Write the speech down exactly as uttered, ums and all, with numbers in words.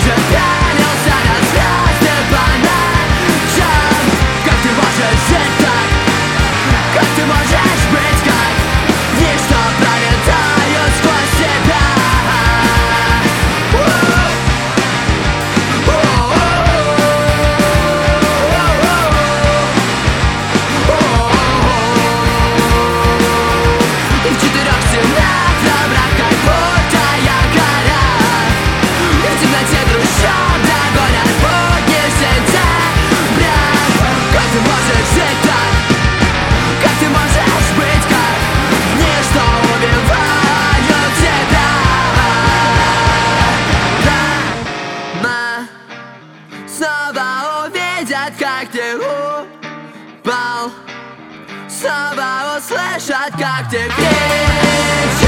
уже пялился на звезды по ночам. Как ты можешь жить так? Как ты можешь быть как ничто пролетают сквозь тебя? И в четырех стенах добра, как будто я гора. И в темноте трущоб догонят будни сентября. Как ты можешь жить так? Как ты можешь быть как ничто убивают тебя? Дома снова увидят, как ты упал. Снова услышат, как ты кричишь.